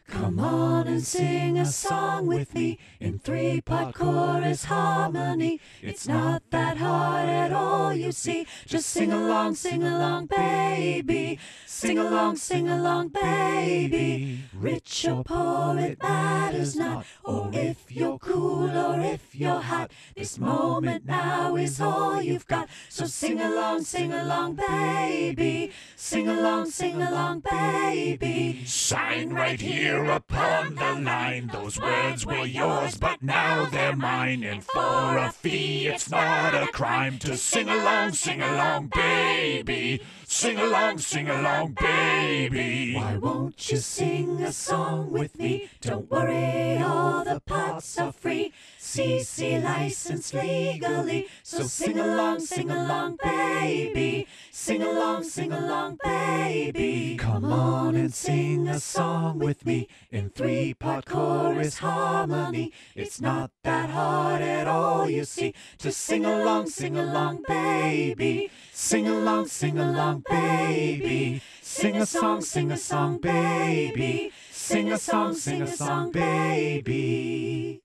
Come on and sing a song with me in three-part chorus harmony. It's not that hard at all, you see. Just sing along, baby. Sing along, baby. Rich or poor, it matters not. Or if you're cool or if you're hot, this moment now is all you've got. So sing along, baby. Sing along, baby. Sign right here upon the line. Those words were yours, but now they're mine. And for a fee, it's not a crime to sing along, baby. Sing along, baby. Why won't you sing a song with me? Don't worry, all the parts are free. CC licensed legally. So sing along, baby. Sing along, baby. Come on and sing a song with me in three-part chorus harmony. It's not that hard at all, you see, to sing along, baby. Sing along, baby. Sing a song, baby. Sing a song, baby.